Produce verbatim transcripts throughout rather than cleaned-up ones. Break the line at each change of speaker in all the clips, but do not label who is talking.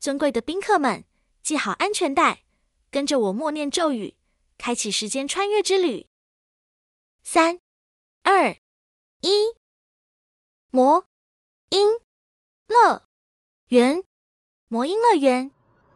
尊贵的宾客们，系好安全带，跟着我默念咒语，开启时间穿越之旅。三、二、一，魔音乐园，魔音乐园。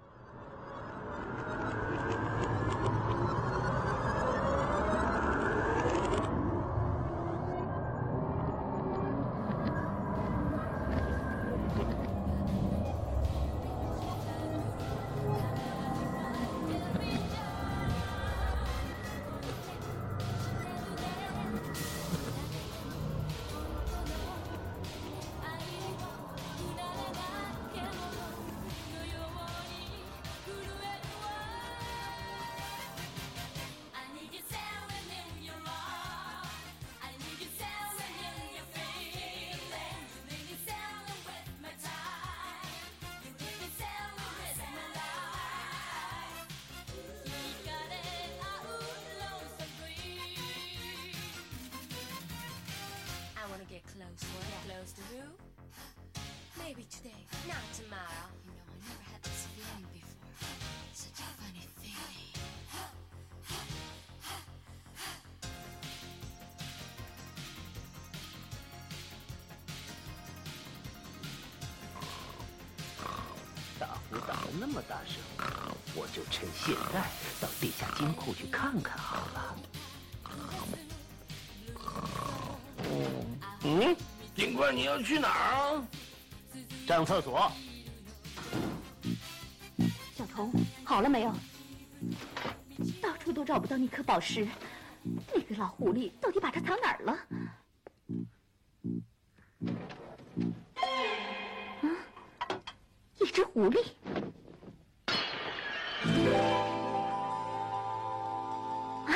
Get close, close to who? Maybe today, not tomorrow. You know, I never had this feeling before. Such a funny feeling.
打呼打得那么大声，我就趁现在到地下金库去看看好了。
嗯，警官，你要去哪儿啊？
上厕所。
小童，好了没有？到处都找不到那颗宝石，那个老狐狸到底把它藏哪儿了？嗯，一只狐狸。啊，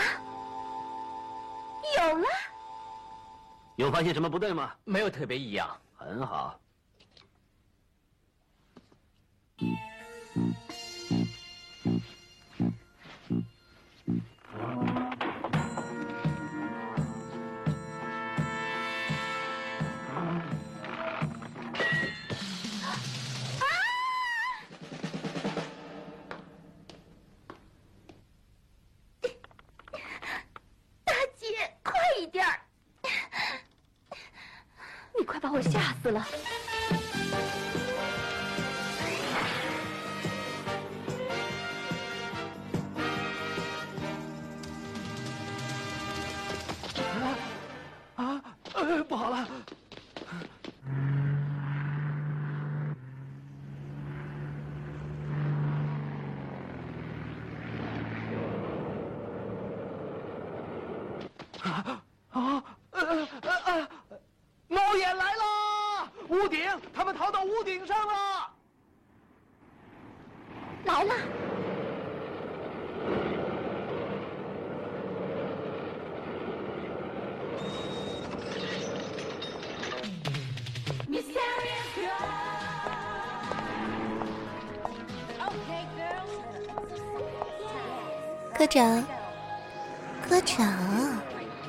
有了！
有发现什么不对吗？
没有特别异样。
很好。
大姐，快一点儿！你快把我吓死了！
啊，呃，不好了！啊啊呃呃呃！猫眼来了！屋顶，他们逃到屋顶上了！
来了！
科长，科长，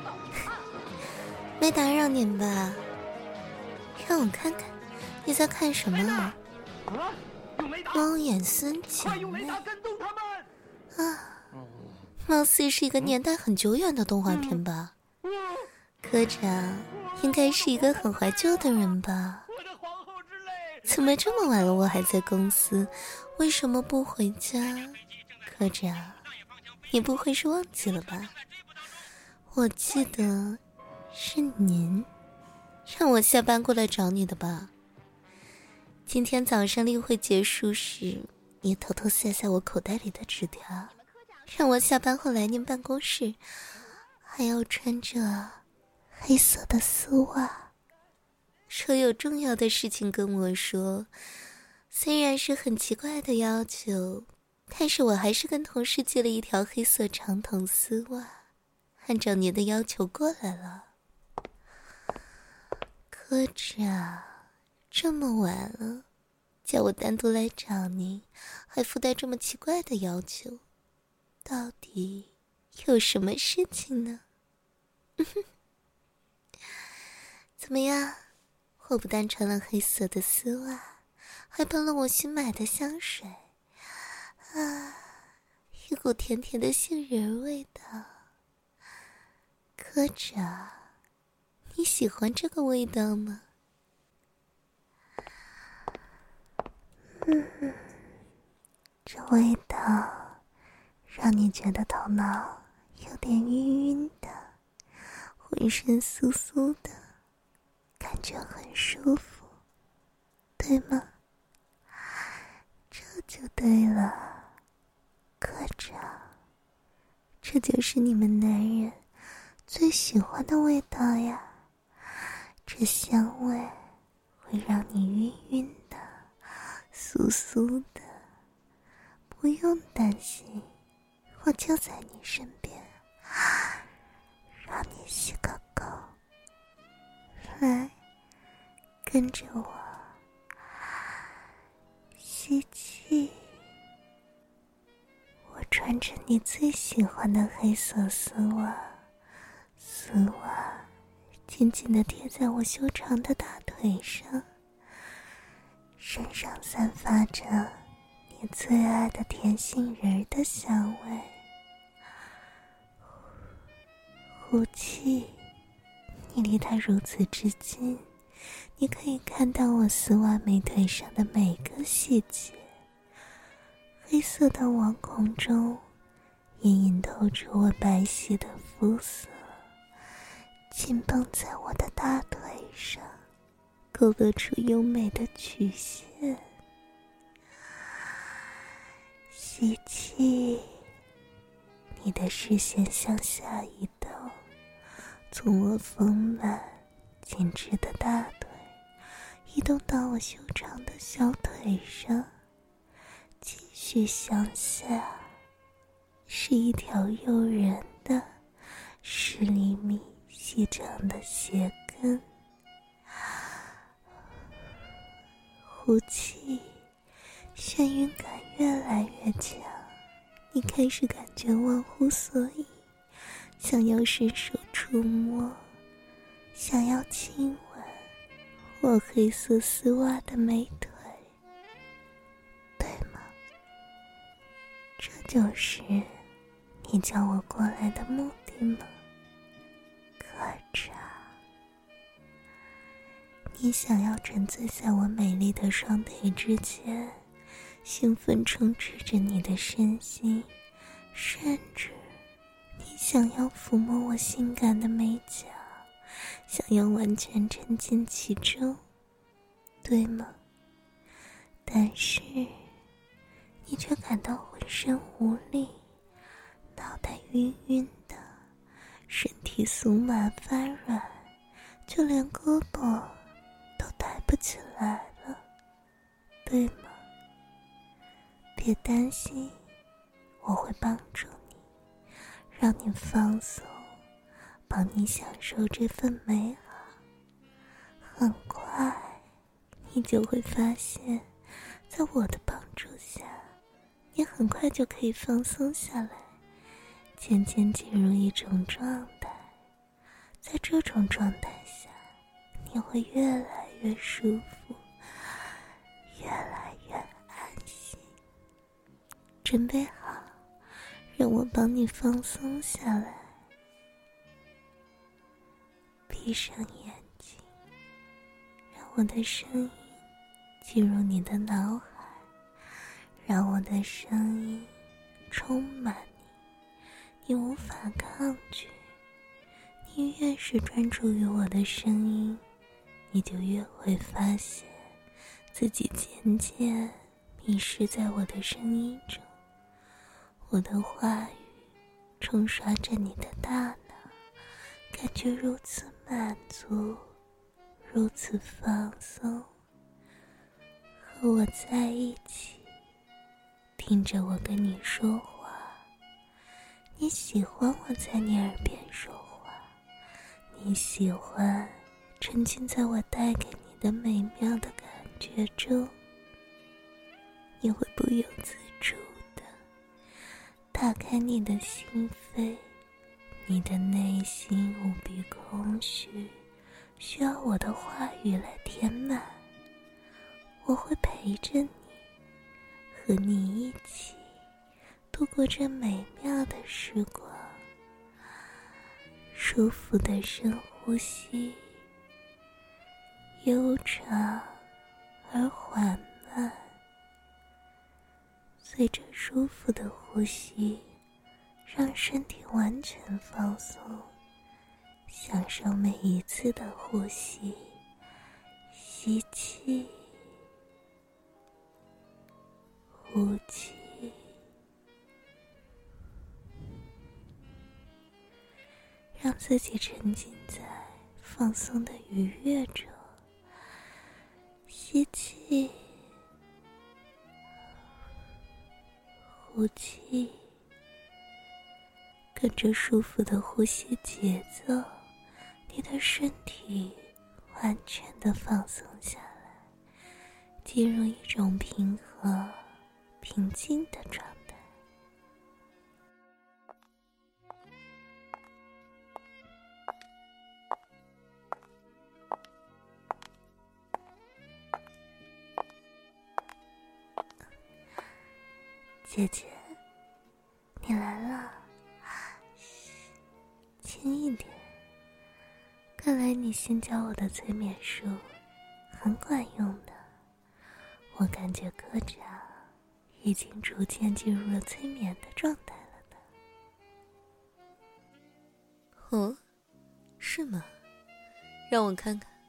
没打扰您吧？让我看看你在看什么啊？猫眼孙姐妹啊，貌似是一个年代很久远的动画片吧？科长应该是一个很怀旧的人吧？怎么这么晚了我还在公司？为什么不回家？科长，你不会是忘记了吧？我记得是您让我下班过来找你的吧？今天早上例会结束时，你偷偷塞在我口袋里的纸条，让我下班后来您办公室，还要穿着黑色的丝袜，说有重要的事情跟我说。虽然是很奇怪的要求，但是我还是跟同事借了一条黑色长筒丝袜，按照您的要求过来了。科长，这么晚了，叫我单独来找您，还附带这么奇怪的要求，到底有什么事情呢？怎么样，我不但穿了黑色的丝袜， 还喷了我新买的香水，啊，一股甜甜的杏仁味道。科长，你喜欢这个味道吗？嗯，这味道让你觉得头脑有点晕晕的，浑身酥酥的，感觉很舒服，对吗？这就对了，科长，这就是你们男人最喜欢的味道呀。这香味会让你晕晕的，酥酥的，不用担心，我就在你身边，让你吸个够。来，跟着我，吸气。我穿着你最喜欢的黑色丝袜，丝袜紧紧地贴在我修长的大腿上，身上散发着你最爱的甜杏仁的香味。呼气，你离它如此之近，你可以看到我丝袜美腿上的每个细节。黑色的网孔中隐隐透出我白皙的肤色，紧绷在我的大腿上，勾勒出优美的曲线。吸气，你的视线向下移动，从我丰满紧致的大腿移动到我修长的小腿上，继续向下，是一条诱人的十厘米细长的鞋跟。呼气，眩晕感越来越强，你开始感觉忘乎所以，想要伸手触摸，想要亲吻我黑色丝袜的美腿，对吗？这就是你叫我过来的目的吗，科长？你想要沉醉在我美丽的双腿之间，兴奋充斥着你的身心，甚至你想要抚摸我性感的美脚，想要完全沉浸其中，对吗？但是你却感到浑身无力，脑袋晕晕的，身体酥麻发软，就连胳膊都抬不起来了，对吗？别担心，我会帮助你，让你放松，帮你享受这份美好。很快你就会发现，在我的帮助下，你很快就可以放松下来，渐渐进入一种状态。在这种状态下，你会越来越舒服，越来越安心。准备好，让我帮你放松下来。闭上眼睛，让我的声音进入你的脑海，让我的声音充满你，你无法抗拒。你越是专注于我的声音，你就越会发现自己渐渐迷失在我的声音中。我的话语冲刷着你的大脑，感觉如此满足，如此放松。和我在一起，听着我跟你说话，你喜欢我在你耳边说话，你喜欢沉浸在我带给你的美妙的感觉中，你会不由自主地打开你的心扉，你的内心无比空虚，需要我的话语来填满。 我会陪着你，和你一起度过这美妙的时光。舒服的深呼吸，悠长而缓慢，随着舒服的呼吸，让身体完全放松，享受每一次的呼吸。吸气，呼气，让自己沉浸在放松的愉悦中。吸气，呼气，跟着舒服的呼吸节奏，你的身体完全的放松下来，进入一种平和平静的状态。姐姐，你来了，嘘，轻一点。看来你新教我的催眠术很管用的，我感觉科长已经逐渐进入了催眠的状态了呢。
哦，是吗？让我看看。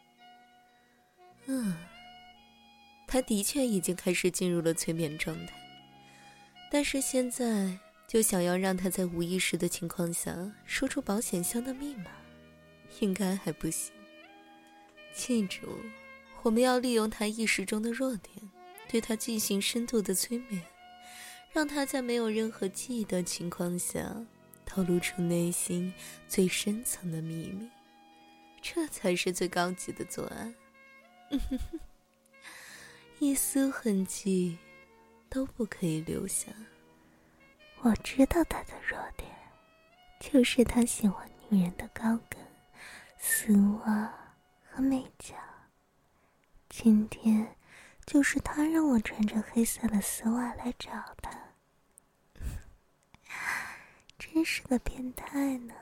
嗯，他的确已经开始进入了催眠状态，但是现在就想要让他在无意识的情况下说出保险箱的密码，应该还不行。记住，我们要利用他意识中的弱点，对他进行深度的催眠，让他在没有任何记忆的情况下透露出内心最深层的秘密，这才是最高级的作案。一丝痕迹都不可以留下。
我知道他的弱点，就是他喜欢女人的高跟、丝袜和美脚。今天就是他让我穿着黑色的丝袜来找他，真是个变态呢。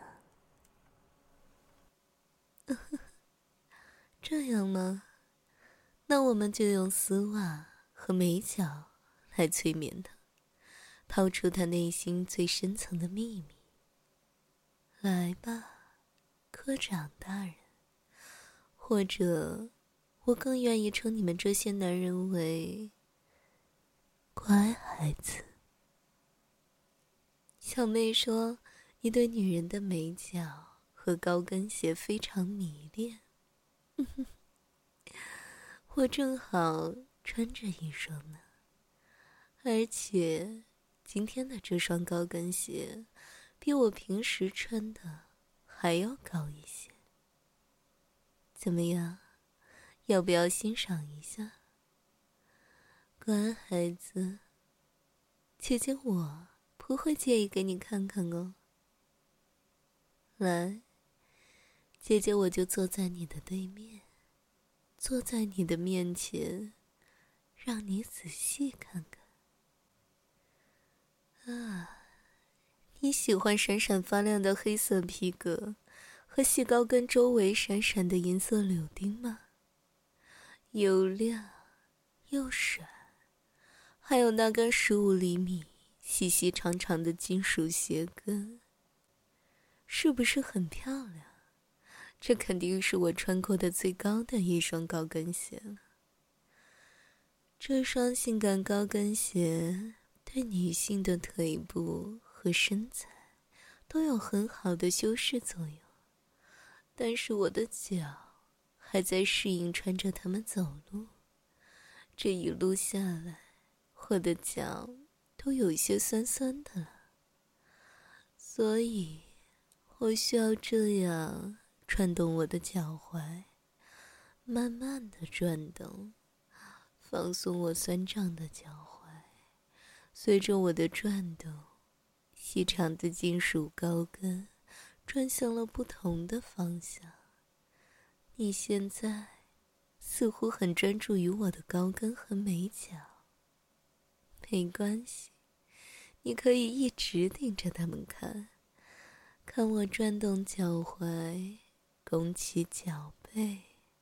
这样吗？那我们就用丝袜和美脚来催眠他，掏出他内心最深层的秘密。来吧，科长大人，或者我更愿意称你们这些男人为乖孩子。小妹说你对女人的美脚和高跟鞋非常迷恋。我正好穿着一双呢，而且今天的这双高跟鞋比我平时穿的还要高一些。怎么样，要不要欣赏一下？乖孩子，姐姐我不会介意给你看看哦。来，姐姐我就坐在你的对面，坐在你的面前，让你仔细看看。啊，你喜欢闪闪发亮的黑色皮革和细高跟周围闪闪的银色柳钉吗？又亮又闪，还有那根十五厘米细细长长的金属鞋跟，是不是很漂亮？这肯定是我穿过的最高的一双高跟鞋了。这双性感高跟鞋对女性的腿部和身材都有很好的修饰作用，但是我的脚还在适应穿着它们走路。这一路下来，我的脚都有一些酸酸的了，所以我需要这样转动我的脚踝，慢慢地转动，放松我酸胀的脚踝。随着我的转动，细长的金属高跟转向了不同的方向。你现在似乎很专注于我的高跟和美脚。没关系，你可以一直盯着他们看，看我转动脚踝，拱起脚背。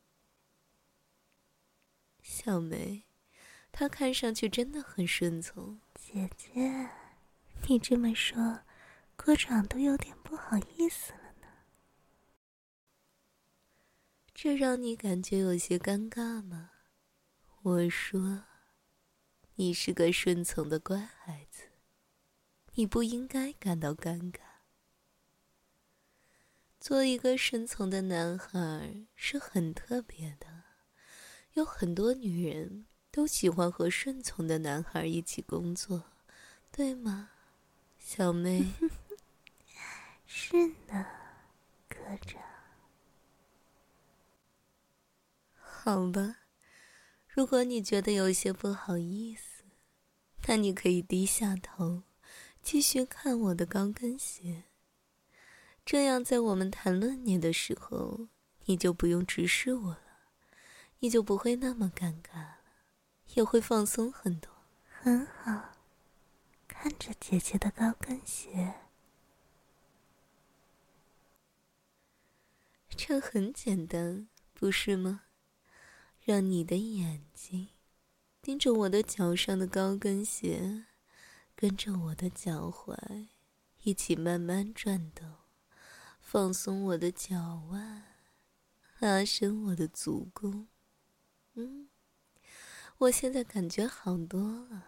小梅，她看上去真的很顺从。
姐姐，你这么说，锅长都有点不好意思了呢。
这让你感觉有些尴尬吗？我说，你是个顺从的乖孩子，你不应该感到尴尬。做一个顺从的男孩是很特别的，有很多女人都喜欢和顺从的男孩一起工作，对吗，小妹？
是呢，科长。
好吧，如果你觉得有些不好意思，那你可以低下头，继续看我的高跟鞋。这样在我们谈论你的时候，你就不用直视我了，你就不会那么尴尬了，也会放松很多。
很好，看着姐姐的高跟鞋。
这很简单，不是吗？让你的眼睛盯着我的脚上的高跟鞋，跟着我的脚踝一起慢慢转动，放松我的脚腕，拉伸我的足弓。嗯，我现在感觉好多了。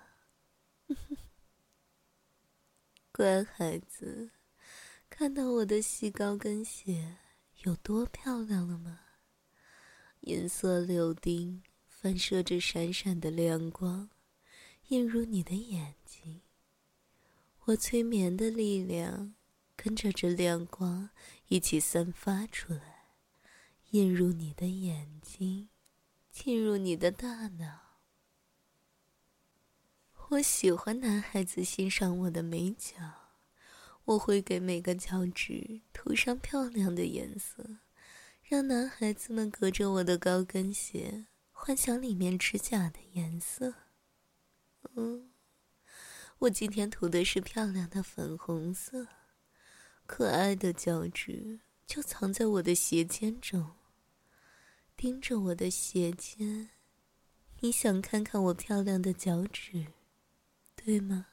乖孩子，看到我的细高跟鞋有多漂亮了吗？银色柳钉反射着闪闪的亮光，映入你的眼睛。我催眠的力量跟着这亮光一起散发出来，映入你的眼睛，进入你的大脑。我喜欢男孩子欣赏我的美脚，我会给每个脚趾涂上漂亮的颜色，让男孩子们隔着我的高跟鞋幻想里面指甲的颜色。嗯，我今天涂的是漂亮的粉红色，可爱的脚趾就藏在我的鞋尖中。盯着我的鞋尖，你想看看我漂亮的脚趾，对吗？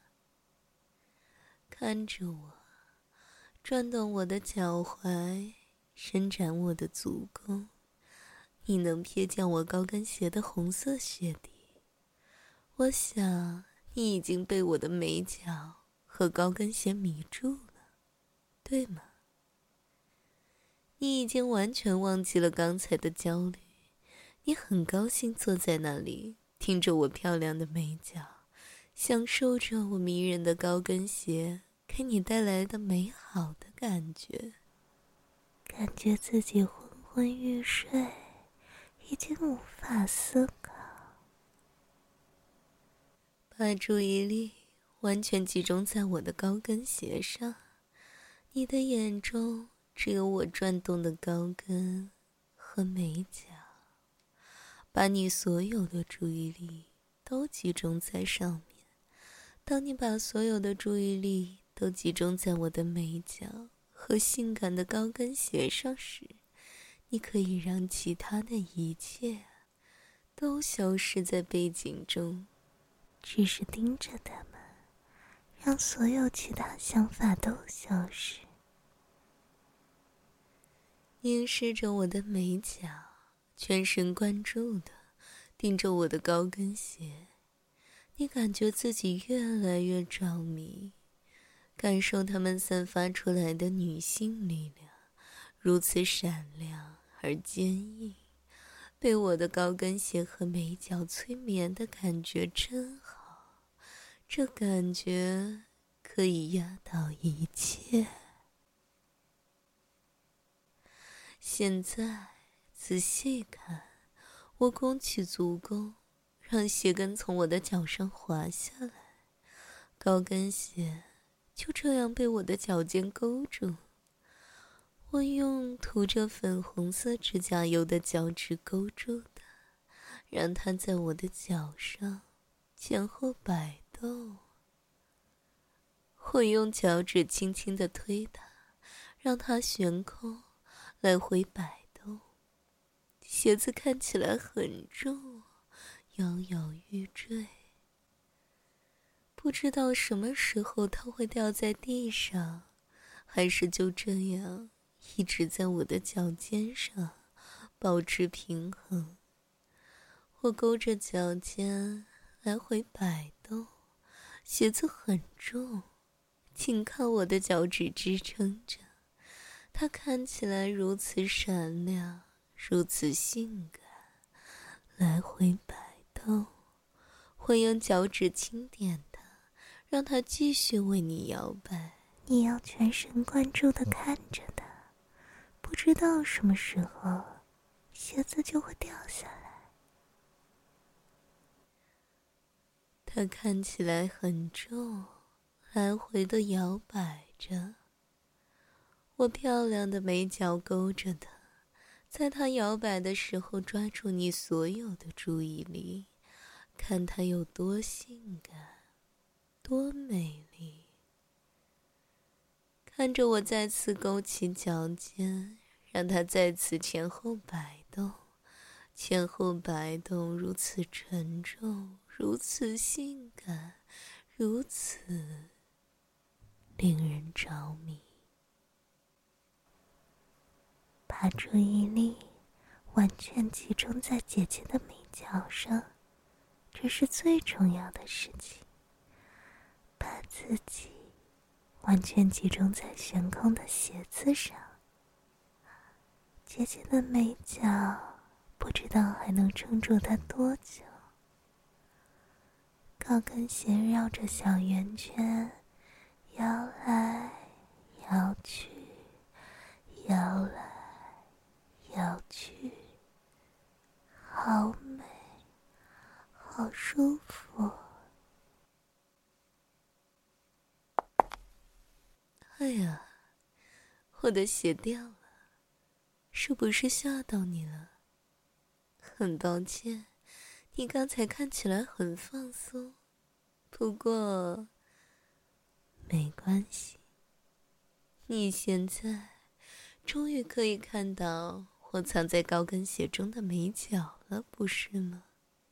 看着我，转动我的脚踝，伸展我的足弓，你能瞥见我高跟鞋的红色鞋底。我想你已经被我的美脚和高跟鞋迷住了，对吗？你已经完全忘记了刚才的焦虑，你很高兴坐在那里，听着我漂亮的美脚，享受着我迷人的高跟鞋给你带来的美好的感觉。
感觉自己昏昏欲睡，已经无法思考。
把注意力完全集中在我的高跟鞋上，你的眼中只有我转动的高跟和美脚，把你所有的注意力都集中在上面。当你把所有的注意力都集中在我的美脚和性感的高跟鞋上时，你可以让其他的一切都消失在背景中，
只是盯着他们，让所有其他想法都消失。
凝视着我的美脚，全神贯注的盯着我的高跟鞋，你感觉自己越来越着迷，感受它们散发出来的女性力量，如此闪亮而坚硬。被我的高跟鞋和美脚催眠的感觉真好，这感觉可以压倒一切。现在仔细看，我弓起足弓，让鞋跟从我的脚上滑下来，高跟鞋就这样被我的脚尖勾住。我用涂着粉红色指甲油的脚趾勾住它， 让它在我的脚上前后摆动。我用脚趾轻轻地推它，让它悬空，来回摆动。鞋子看起来很重，摇摇欲坠。不知道什么时候它会掉在地上，还是就这样一直在我的脚尖上保持平衡。我勾着脚尖来回摆动，鞋子很重，请靠我的脚趾支撑着，它看起来如此闪亮，如此性感，来回摆动。我用脚趾轻点它，让它继续为你摇摆。
你要全神贯注地看着它，不知道什么时候鞋子就会掉下来。
它看起来很重，来回地摇摆着。我漂亮的美脚勾着它，在它摇摆的时候抓住你所有的注意力，看它有多性感，多美丽。看着我再次勾起脚尖，让它再次前后摆动，前后摆动，如此沉重，如此性感，如此令人着迷。
把注意力完全集中在姐姐的美脚上，这是最重要的事情。把自己完全集中在悬空的鞋子上，姐姐的美脚不知道还能撑住她多久。高跟鞋绕着小圆圈摇来摇去，摇来摇去，好美，好舒服。
哎呀，我的鞋掉了，是不是吓到你了？很抱歉，你刚才看起来很放松，不过没关系，你现在终于可以看到我藏在高跟鞋中的美脚了，不是吗？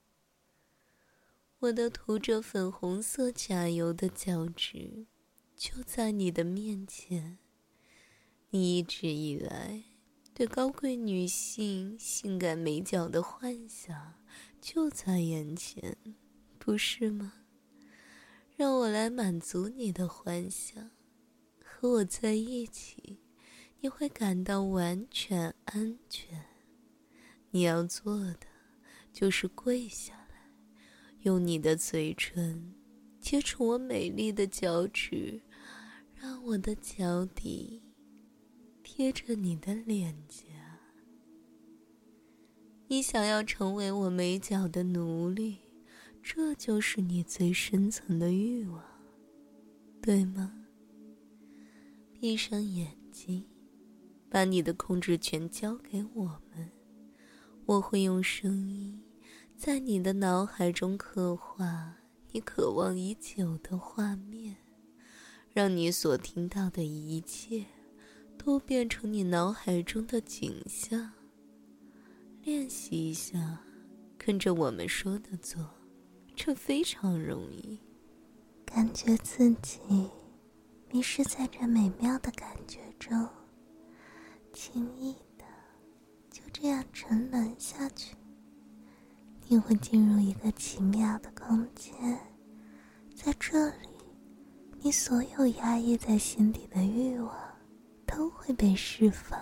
我的涂着粉红色甲油的脚趾就在你的面前，你一直以来对高贵女性性感美脚的幻想就在眼前，不是吗？让我来满足你的幻想，和我在一起，你会感到完全安全。你要做的就是跪下来，用你的嘴唇接触我美丽的脚趾，让我的脚底贴着你的脸颊。你想要成为我美脚的奴隶，这就是你最深层的欲望，对吗？闭上眼睛，把你的控制权交给我们，我会用声音在你的脑海中刻画你渴望已久的画面，让你所听到的一切都变成你脑海中的景象。练习一下，跟着我们说的做，这非常容易。
感觉自己迷失在这美妙的感觉中，轻易的就这样沉沦下去。你会进入一个奇妙的空间，在这里，你所有压抑在心底的欲望都会被释放。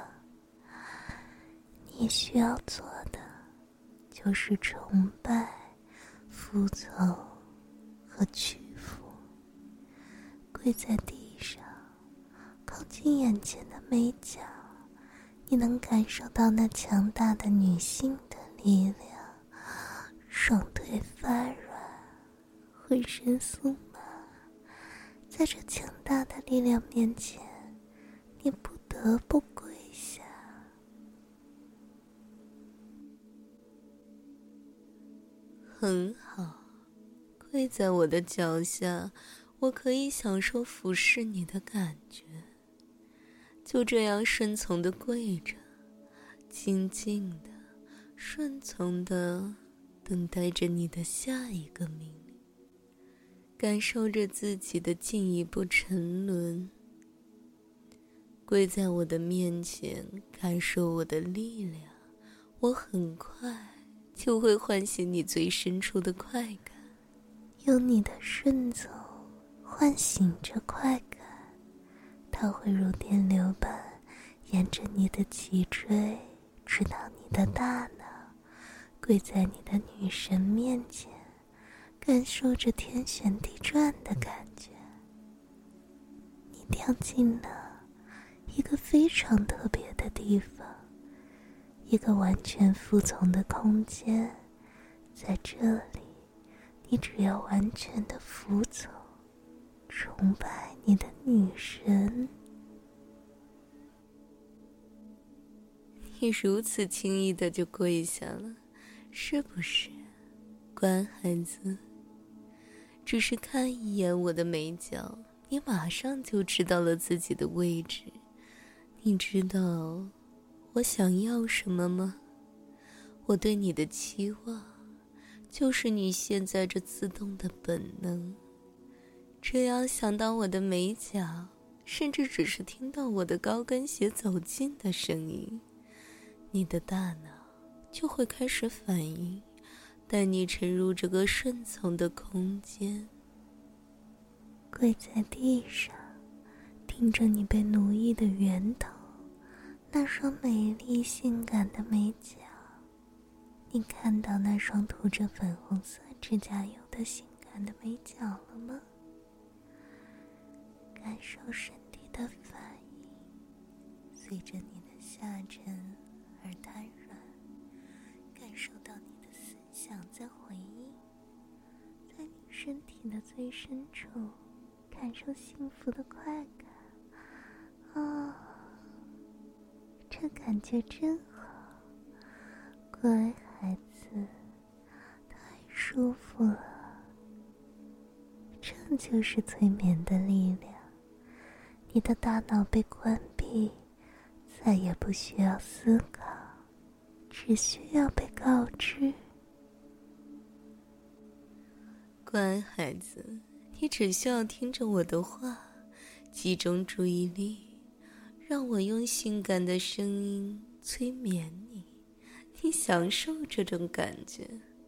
你需要做的就是崇拜、服从和屈服。跪在地上，靠近眼前的美脚，你能感受到那强大的女性的力量，双腿发软，浑身酥麻。在这强大的力量面前，你不得不跪下。
很好，跪在我的脚下，我可以享受俯视你的感觉。就这样顺从地跪着，静静地顺从地等待着你的下一个命令，感受着自己的进一步沉沦。跪在我的面前，感受我的力量，我很快就会唤醒你最深处的快感。
用你的顺从唤醒这快感，它会如电流般沿着你的脊椎直到你的大脑，跪在你的女神面前，感受着天旋地转的感觉。你掉进了一个非常特别的地方，一个完全服从的空间。在这里，你只要完全的服从，崇拜你的女神。
你如此轻易的就跪下了，是不是，乖孩子？只是看一眼我的眉角，你马上就知道了自己的位置。你知道我想要什么吗？我对你的期望，就是你现在这自动的本能。只要想到我的眉角，甚至只是听到我的高跟鞋走近的声音，你的大脑就会开始反应，带你沉入这个顺从的空间。
跪在地上，听着你被奴役的源头，那双美丽性感的眉角。你看到那双涂着粉红色指甲油的性感的眉角了吗？感受身体的反应，随着你的下沉而瘫软，感受到你的思想在回应，在你身体的最深处感受幸福的快感。啊，这感觉真好，乖孩子，太舒服了。这就是催眠的力量，你的大脑被关闭，再也不需要思考，只需要被告知。
乖孩子，你只需要听着我的话，集中注意力，让我用性感的声音催眠你，你享受这种感觉。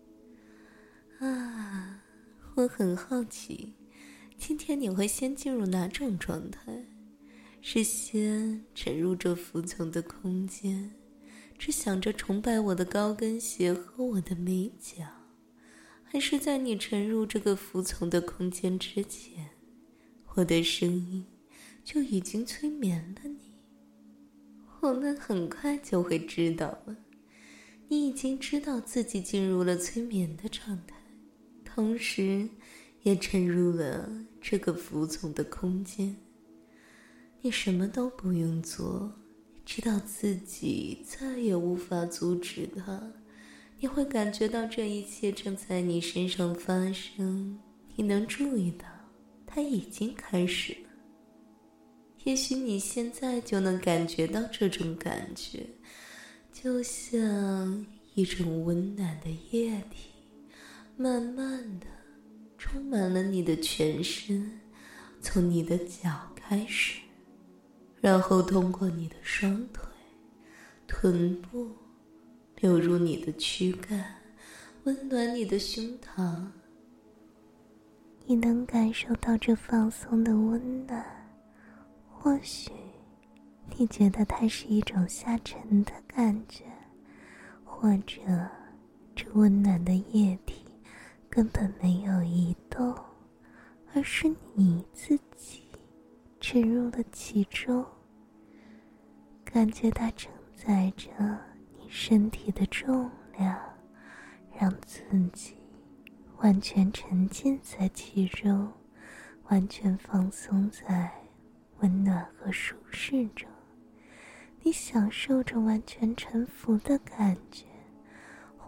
啊，我很好奇，今天你会先进入哪种状态？是先沉入这服从的空间，只想着崇拜我的高跟鞋和我的美角，还是在你沉入这个服从的空间之前，我的声音就已经催眠了你？我们很快就会知道了。你已经知道自己进入了催眠的状态，同时也沉入了这个服从的空间。你什么都不用做，知道自己再也无法阻止它。你会感觉到这一切正在你身上发生，你能注意到它已经开始了。也许你现在就能感觉到这种感觉，就像一种温暖的液体，慢慢的充满了你的全身，从你的脚开始，然后通过你的双腿、臀部，流入你的躯干，温暖你的胸膛。
你能感受到这放松的温暖，或许你觉得它是一种下沉的感觉，或者这温暖的液体根本没有移动，而是你自己沉入了其中，感觉它承载着你身体的重量，让自己完全沉浸在其中，完全放松在温暖和舒适中。你享受着完全臣服的感觉，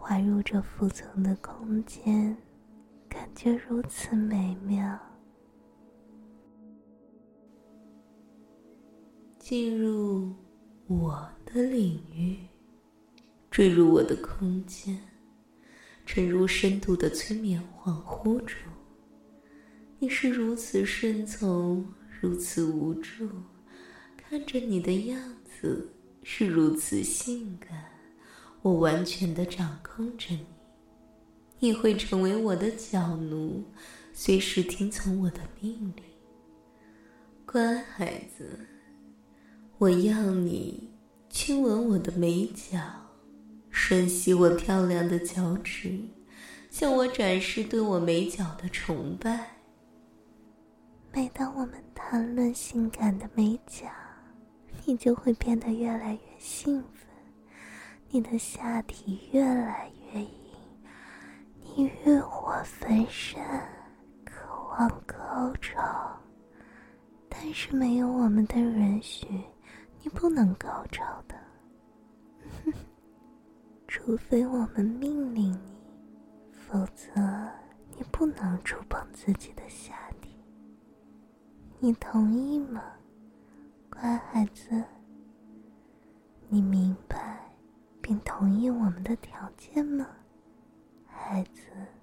滑入这复层的空间，感觉如此美妙。
进入我的领域，坠入我的空间，沉入深度的催眠恍惚中。你是如此顺从，如此无助，看着你的样子是如此性感，我完全地掌控着你。你会成为我的脚奴，随时听从我的命令。乖孩子，我要你亲吻我的美脚，吮吸我漂亮的脚趾，向我展示对我美脚的崇拜。
每当我们谈论性感的美脚，你就会变得越来越兴奋，你的下体越来越硬，你欲火焚身，渴望高潮。但是没有我们的允许，你不能高潮的。除非我们命令你，否则你不能触碰自己的下体。你同意吗，乖孩子？你明白并同意我们的条件吗，孩子？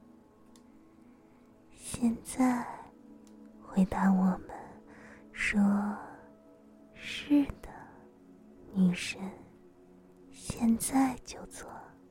现在回答我们，说是的，女神，现在就做。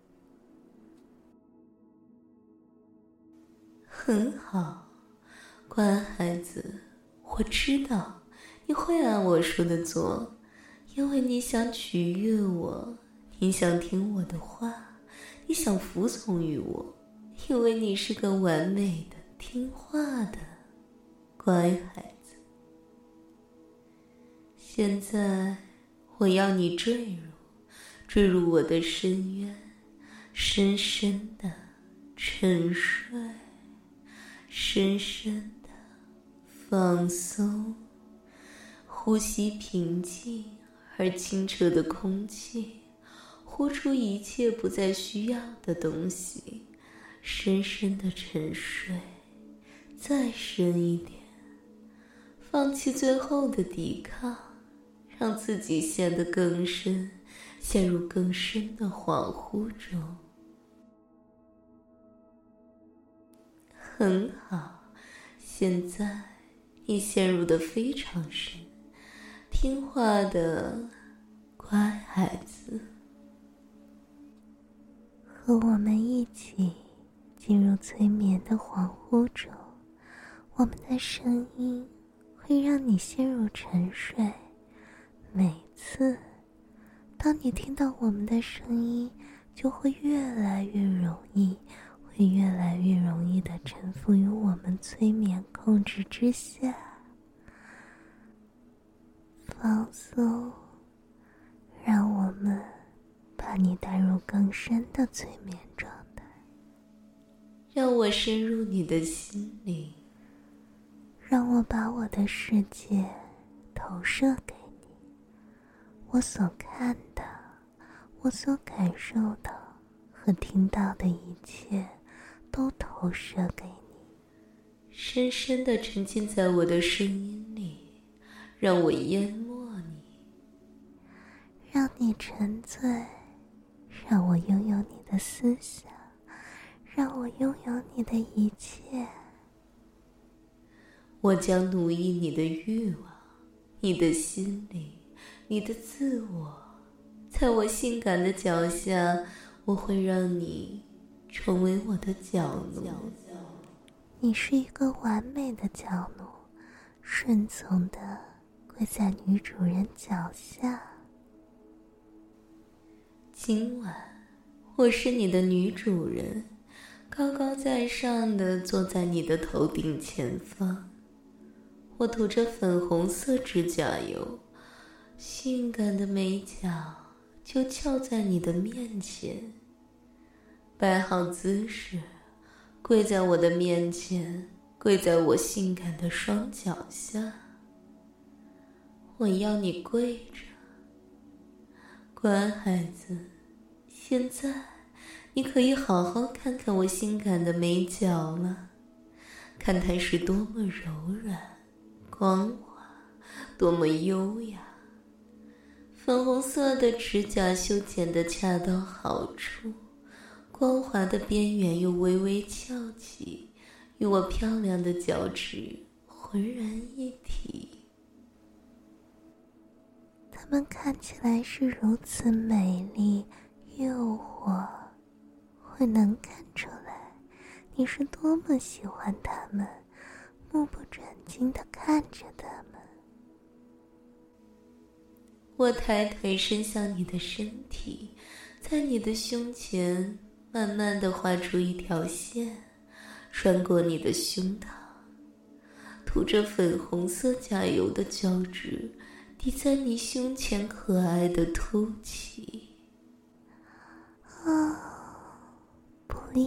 很好，乖孩子，我知道你会按我说的做，因为你想取悦我，你想听我的话，你想服从于我，因为你是个完美的、听话的乖孩子。现在我要你坠入坠入我的深渊，深深的沉睡，深深的放松，呼吸平静而清澈的空气，呼出一切不再需要的东西，深深的沉睡，再深一点，放弃最后的抵抗，让自己陷得更深，陷入更深的恍惚中。很好，现在你陷入得非常深，听话的乖孩子。
和我们一起进入催眠的恍惚中，我们的声音会让你陷入沉睡。每次当你听到我们的声音，就会越来越容易会越来越容易地臣服于我们催眠控制之下。放松，让我们把你带入更深的催眠状态。
让我深入你的心灵，
让我把我的世界投射给你，我所看到，我所感受到和听到的一切都投射给你，
深深地沉浸在我的声音里，让我淹没你，
让你沉醉，让我拥有你的思想，让我拥有你的一切。
我将奴役你的欲望，你的心灵，你的自我，在我性感的脚下，我会让你成为我的脚奴。
你是一个完美的脚奴，顺从地跪在女主人脚下。
今晚我是你的女主人，高高在上地坐在你的头顶前方。我涂着粉红色指甲油，性感的美脚就翘在你的面前。摆好姿势，跪在我的面前，跪在我性感的双脚下。我要你跪着，乖孩子，现在你可以好好看看我性感的美脚了，看它是多么柔软、光滑，多么优雅。粉红色的指甲修剪得恰到好处，光滑的边缘又微微翘起，与我漂亮的脚趾浑然一体。
它们看起来是如此美丽、诱惑，我能看出来你是多么喜欢它们，目不转睛地看着它们。
我抬腿伸向你的身体，在你的胸前慢慢地画出一条线，穿过你的胸膛，涂着粉红色甲油的胶质滴在你胸前可爱的凸起。
哦，不要！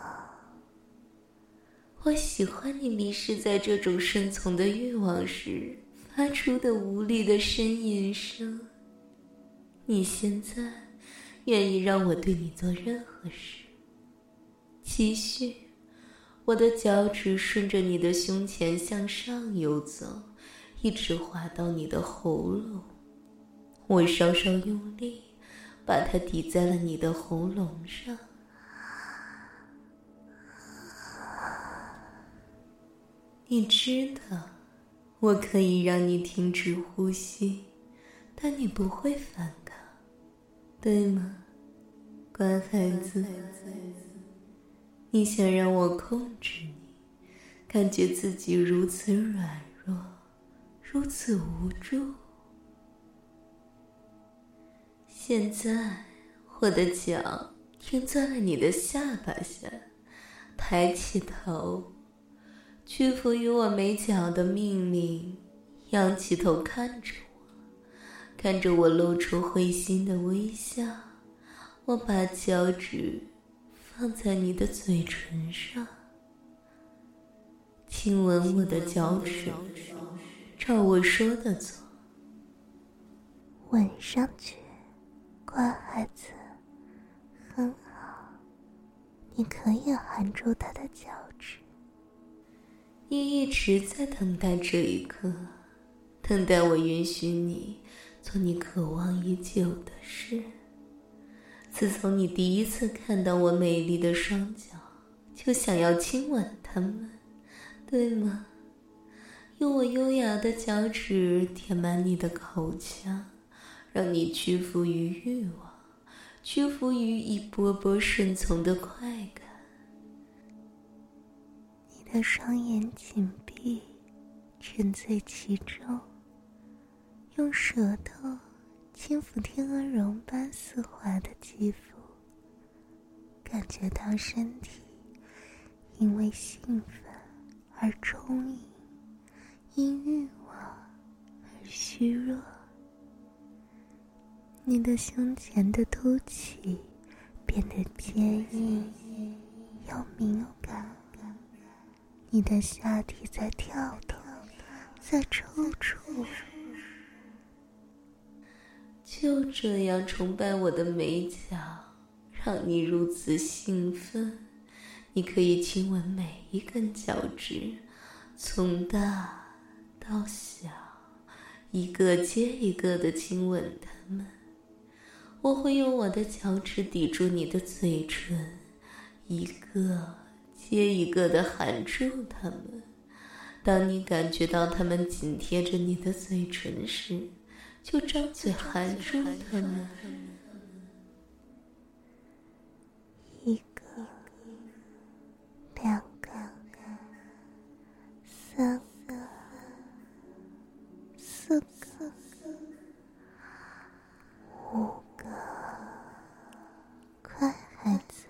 我喜欢你迷失在这种顺从的欲望时发出的无力的呻吟声。你现在愿意让我对你做任何事？继续，我的脚趾顺着你的胸前向上游走，一直滑到你的喉咙。我稍稍用力，把它抵在了你的喉咙上。你知道，我可以让你停止呼吸，但你不会反抗，对吗，乖孩子？你想让我控制你，感觉自己如此软弱，如此无助。现在，我的脚停在了你的下巴下，抬起头，屈服于我没脚的命令，仰起头看着我，看着我露出会心的微笑。我把脚趾放在你的嘴唇上，亲吻我的脚趾，照我说的做。
吻上去，乖孩子，很好。你可以含住他的脚趾。
你一直在等待这一刻，等待我允许你做你渴望已久的事。自从你第一次看到我美丽的双脚，就想要亲吻它们，对吗？用我优雅的脚趾填满你的口腔，让你屈服于欲望，屈服于一波波顺从的快感。
你的双眼紧闭，沉醉其中，用舌头轻抚天鹅绒般丝滑的肌肤，感觉到身体因为兴奋而充盈，因欲望而虚弱。你的胸前的凸起变得坚硬又敏感，你的下体在跳动，在抽搐。
就这样崇拜我的美脚，让你如此兴奋。你可以亲吻每一根脚趾，从大到小，一个接一个地亲吻它们。我会用我的脚趾抵住你的嘴唇，一个接一个地含住它们。当你感觉到它们紧贴着你的嘴唇时，就张嘴含住它们。
一个，两个，三个，四个，五个，快孩子！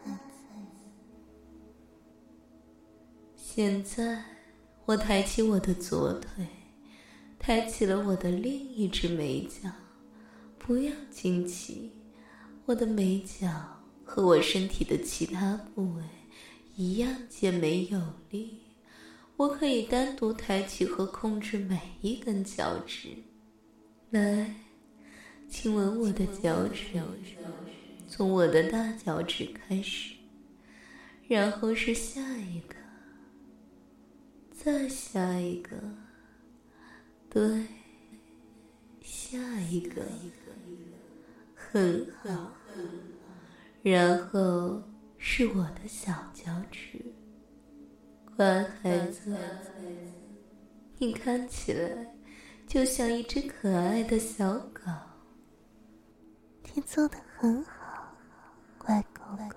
现在，我抬起我的左腿，抬起了我的另一只美脚。不要惊奇，我的美脚和我身体的其他部位一样健美有力，我可以单独抬起和控制每一根脚趾。来，亲吻我的脚趾， 从我的大脚趾开始，然后是下一个，再下一个，对，下一个，很好。然后是我的小脚趾。乖孩子，你看起来就像一只可爱的小狗。
你做得很好，乖狗狗。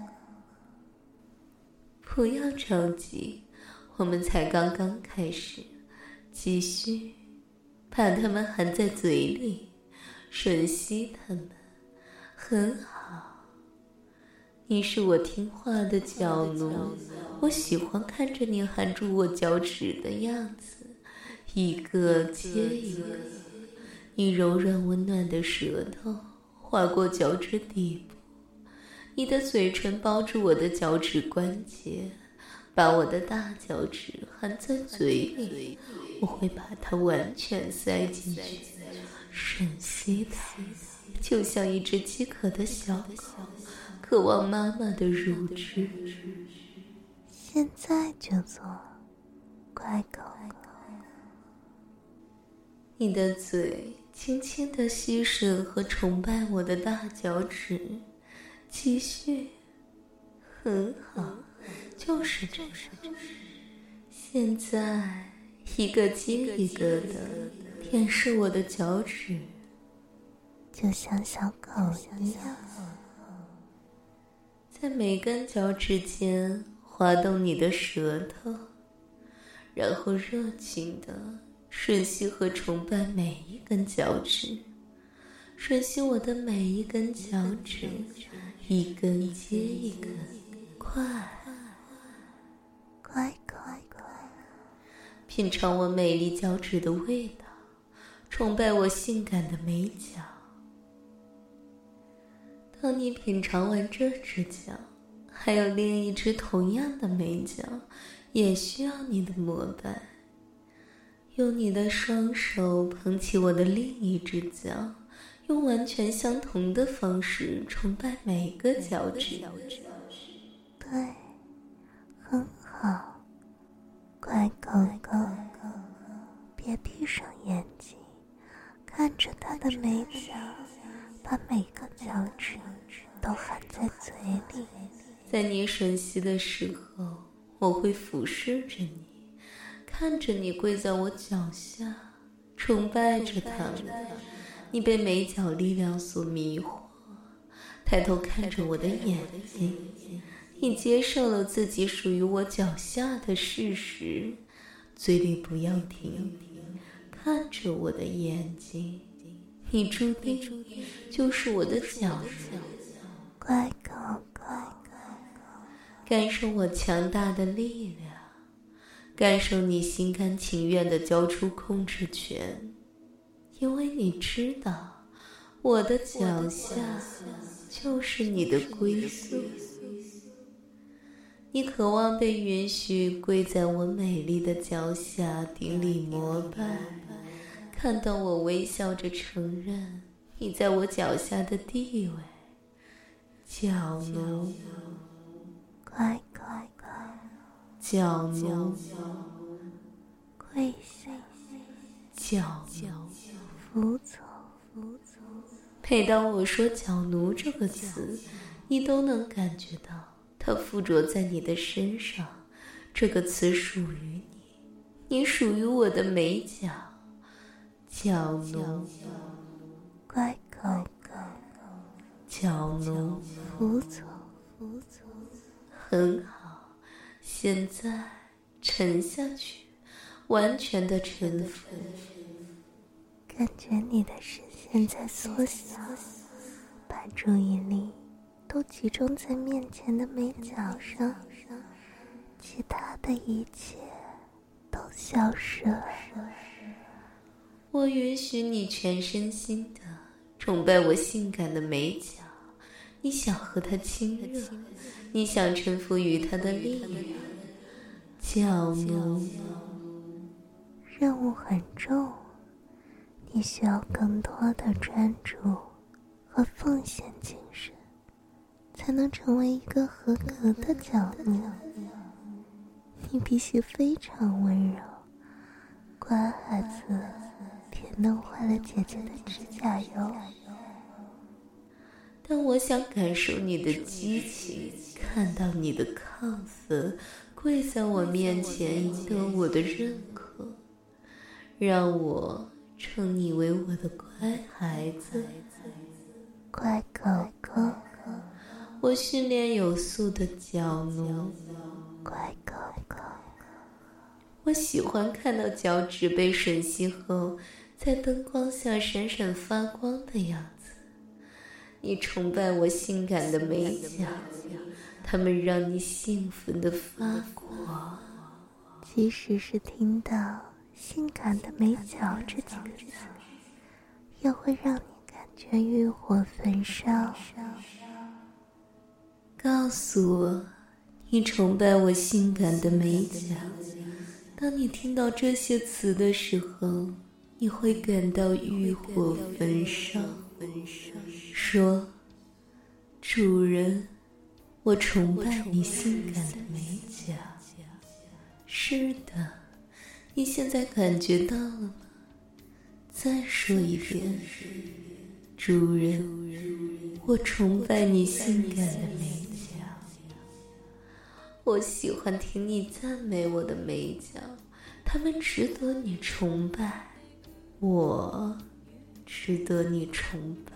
不要着急，我们才刚刚开始，继续把它们含在嘴里，吮吸它们，很好。你是我听话的脚奴，我喜欢看着你含住我脚趾的样子，一个接一个。你柔软温暖的舌头划过脚趾底部，你的嘴唇包住我的脚趾关节，把我的大脚趾含在嘴里，我会把它完全塞进去，吮吸它，就像一只饥渴的小狗渴望妈妈的乳汁。
现在就做，乖狗狗。
你的嘴轻轻地吸吮和崇拜我的大脚趾，继续，很好，就是这样。现在一个接一个的舔舐我的脚趾，
就像小狗一样，
在每根脚趾间滑动你的舌头，然后热情地吮吸和崇拜每一根脚趾，吮吸我的每一根脚趾，一根接一根，快，
乖乖乖，
品尝我美丽脚趾的味道，崇拜我性感的美脚。当你品尝完这只脚，还有另一只同样的美脚，也需要你的膜拜。用你的双手捧起我的另一只脚，用完全相同的方式崇拜每个脚趾。
对，很好，乖狗狗。别闭上眼睛，看着它的美脚，把每个脚趾都含在嘴里。
在你吮吸的时候，我会俯视着你，看着你跪在我脚下，崇拜着它们。你被美脚力量所迷惑，抬头看着我的眼睛，你接受了自己属于我脚下的事实，嘴里不要停，看着我的眼睛，你注定就是我的脚人。
乖狗狗，
感受我强大的力量，感受你心甘情愿地交出控制权，因为你知道我的脚下就是你的归宿。你渴望被允许跪在我美丽的脚下顶礼膜拜，看到我微笑着承认你在我脚下的地位。脚奴，
乖乖乖，
脚奴，
跪下，
脚奴，
服从，服从。
每当我说脚奴这个词，你都能感觉到它附着在你的身上。这个词属于你，你属于我的美脚。脚奴，
乖狗狗，
脚奴，
服从，服从。
很好，现在沉下去，完全的臣服。
感觉你的视线在缩小，把注意力都集中在面前的美脚上，其他的一切都消失了。
我允许你全身心的崇拜我性感的美脚，你想和它亲热，你想臣服于它的力量。脚奴，
任务很重，你需要更多的专注和奉献精神。 才能成为一个合格的角奴。你必须非常温柔，乖孩子，别弄坏了姐姐的指甲油。
但我想感受你的激情，看到你的亢奋，跪在我面前赢得我的认可，让我称你为我的乖孩子，
乖狗狗，
我训练有素的角奴，
乖狗狗。
我喜欢看到脚趾被吮吸后在灯光下闪闪发光的样子。你崇拜我性感的美脚，它们让你兴奋地发光。
即使是听到性感的美脚这几个字，也会让你感觉欲火焚烧。
告诉我，你崇拜我性感的美脚。当你听到这些词的时候，你会感到欲火焚烧。说，主人，我崇拜你性感的美脚。是的，你现在感觉到了吗？再说一遍，主人，我崇拜你性感的美脚。我喜欢听你赞美我的美脚，它们值得你崇拜，我值得你崇拜。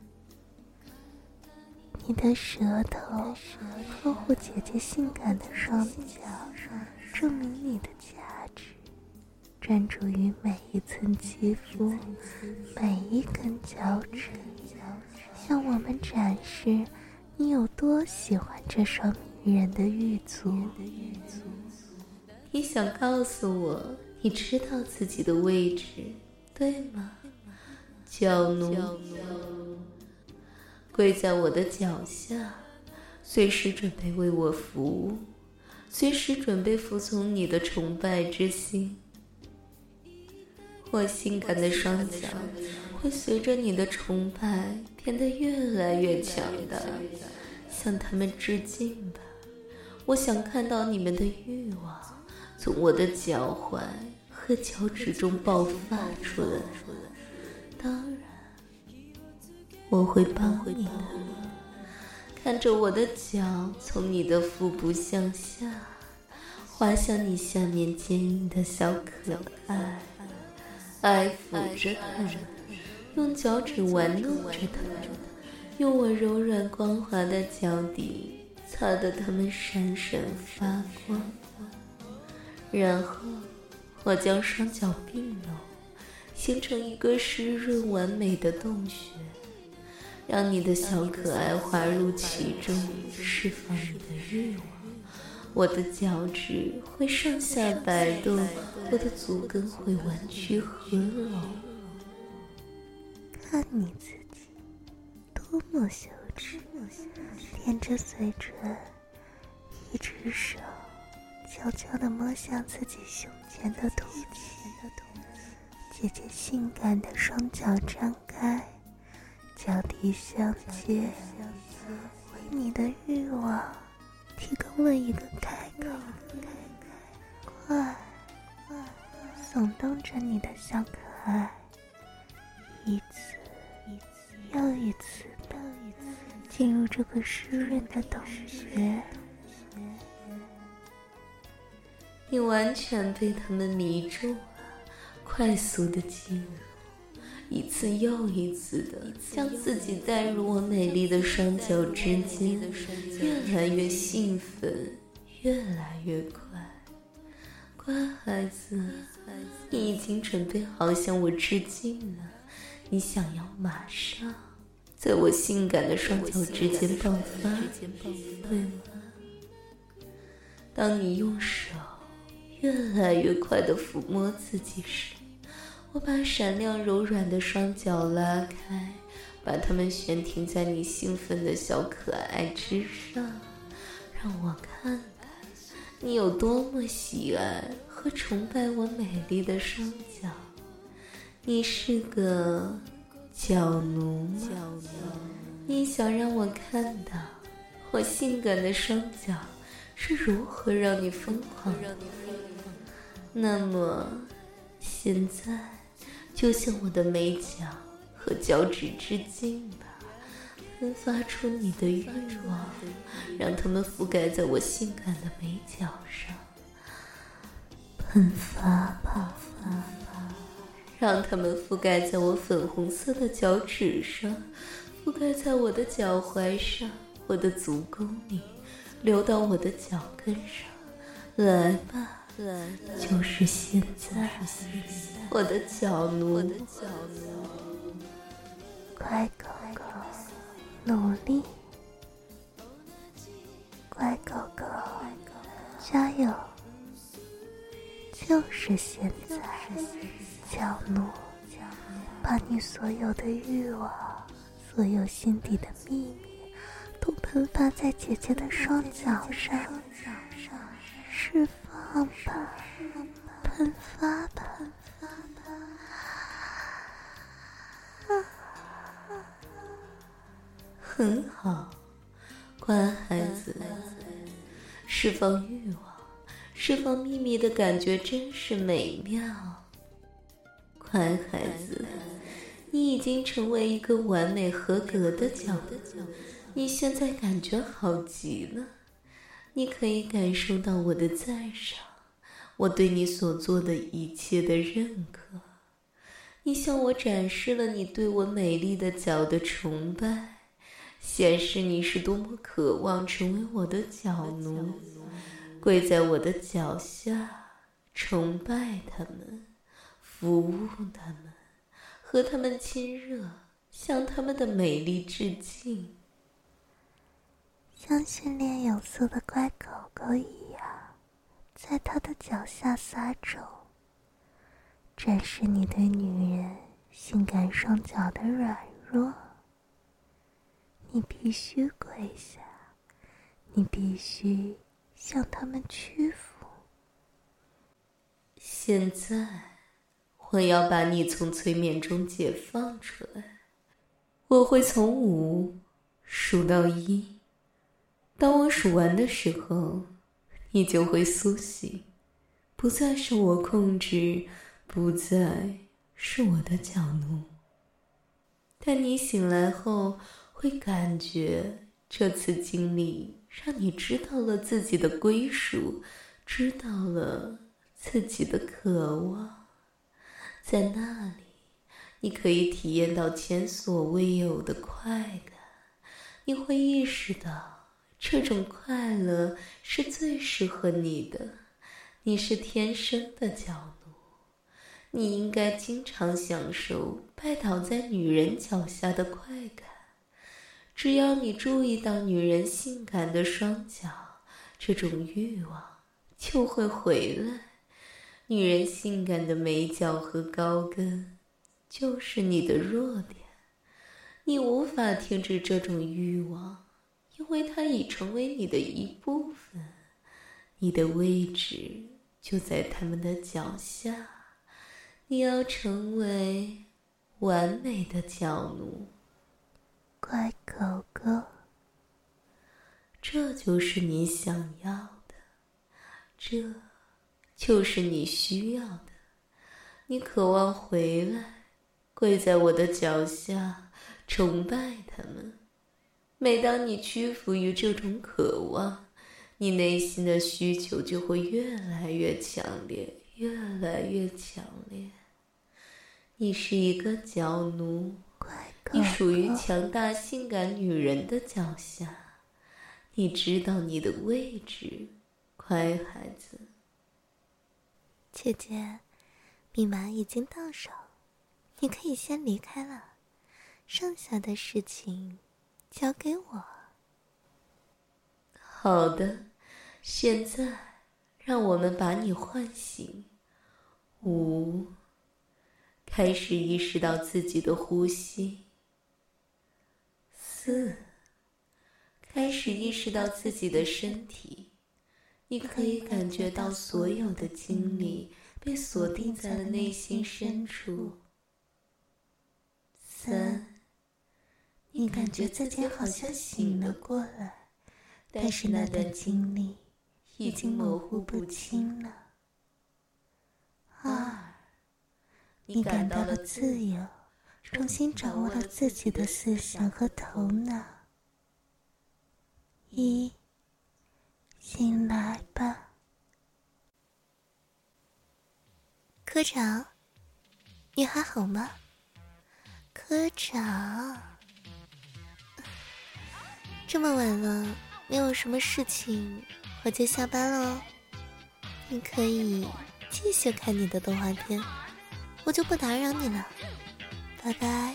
你的舌头呵护姐姐性感的双脚，证明你的价值，专注于每一寸肌肤，每一根脚趾，向我们展示你有多喜欢这双迷人的玉足。
你想告诉我，你知道自己的位置，对吗？角奴，跪在我的脚下，随时准备为我服务，随时准备服从你的崇拜之心。我性感的双脚会随着你的崇拜变得越来越强大，向他们致敬吧。我想看到你们的欲望从我的脚踝和脚趾中爆发出来。当然，我会帮你的。看着我的脚从你的腹部向下滑向你下面坚硬的小可爱，爱抚着它们，用脚趾玩弄着它们，用我柔软光滑的脚底擦得它们闪闪发光。然后我将双脚并拢，形成一个湿润完美的洞穴，让你的小可爱滑入其中，释放你的欲望。我的脚趾会上下摆动，我的足跟会弯曲合拢。
看你自己多么羞耻，舔着嘴唇，一只手悄悄地摸向自己胸前的凸起。姐姐性感的双脚张开，脚底相接，为你的欲望提供了一个开口。快，耸动着你的小可爱，一次又一次的进入这个湿润的洞穴。
你完全被他们迷住了，快速的进入，一次又一次的将自己带入我美丽的双脚之间，越来越兴奋，越来越快。乖孩子，你已经准备好向我致敬了，你想要马上在我性感的双脚之间爆发，对吗？当你用手越来越快地抚摸自己时，我把闪亮柔软的双脚拉开，把它们悬停在你兴奋的小可爱之上，让我看看你有多么喜爱和崇拜我美丽的双脚。你是个脚奴吗？你想让我看到我性感的双脚是如何让你疯狂的。那么现在就向我的眉角和脚趾之间吧，喷发出你的欲望，让它们覆盖在我性感的眉角上。喷发吧，让它们覆盖在我粉红色的脚趾上，覆盖在我的脚踝上，我的足弓里，流到我的脚跟上。来吧，来吧，就是现在，我的脚奴，
乖狗狗，努力，乖狗狗，加油！就是现在，小奴，把你所有的欲望，所有心底的秘密，都喷发在姐姐的双脚上，释放吧，喷发吧。
很好，乖孩子，释放欲望，释放秘密的感觉真是美妙。乖孩子，你已经成为一个完美合格的脚奴，你现在感觉好极了。你可以感受到我的赞赏，我对你所做的一切的认可。你向我展示了你对我美丽的脚的崇拜，显示你是多么渴望成为我的脚奴，跪在我的脚下，崇拜他们，服务他们，和他们亲热，向他们的美丽致敬。
像训练有素的乖狗狗一样，在他的脚下撒种，展示你对女人性感双脚的软弱。你必须跪下，你必须向他们屈服。
现在，我要把你从催眠中解放出来。我会从五数到一，当我数完的时候，你就会苏醒，不再是我控制，不再是我的脚奴。但你醒来后会感觉这次经历让你知道了自己的归属，知道了自己的渴望。在那里，你可以体验到前所未有的快感，你会意识到这种快乐是最适合你的，你是天生的脚奴，你应该经常享受拜倒在女人脚下的快感。只要你注意到女人性感的双脚，这种欲望就会回来。女人性感的眉角和高跟就是你的弱点，你无法停止这种欲望，因为它已成为你的一部分，你的位置就在他们的脚下。你要成为完美的脚奴，
乖狗狗，
这就是你想要的，这就是你需要的。你渴望回来，跪在我的脚下，崇拜他们。每当你屈服于这种渴望，你内心的需求就会越来越强烈，越来越强烈。你是一个脚奴，你属于强大性感女人的脚下，你知道你的位置，乖孩子。
姐姐，密码已经到手，你可以先离开了，剩下的事情交给我。
好的，现在让我们把你唤醒。五，开始意识到自己的呼吸。四，开始意识到自己的身体。你可以感觉到所有的精力被锁定在了内心深处。三，
你感觉自己好像醒了过来， 但是那段经历已经模糊不清了。二，你感到了自由，重新掌握了自己的思想和头脑。一，醒来吧。科长，你还好吗？科长，这么晚了，没有什么事情，我就下班了哦。你可以继续看你的动画片，我就不打扰你了，拜拜。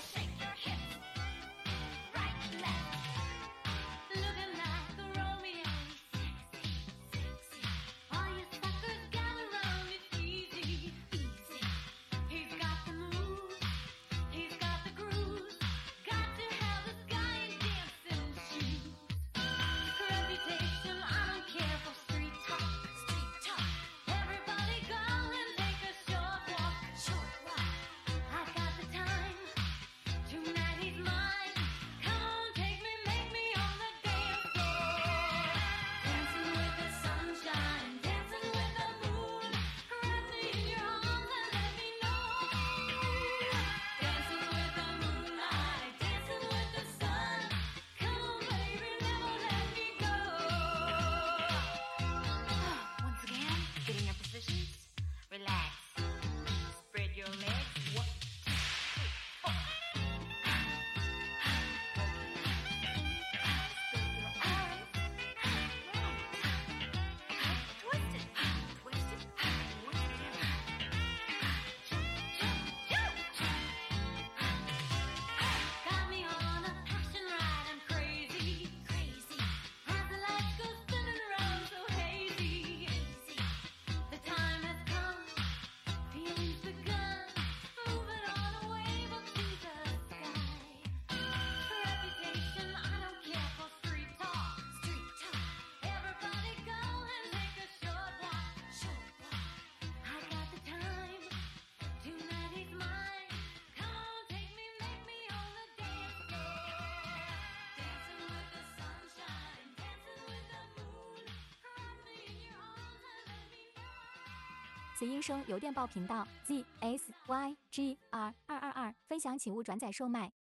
此音声由电报频道 Z S Y G R 二二二分享，请勿转载售卖。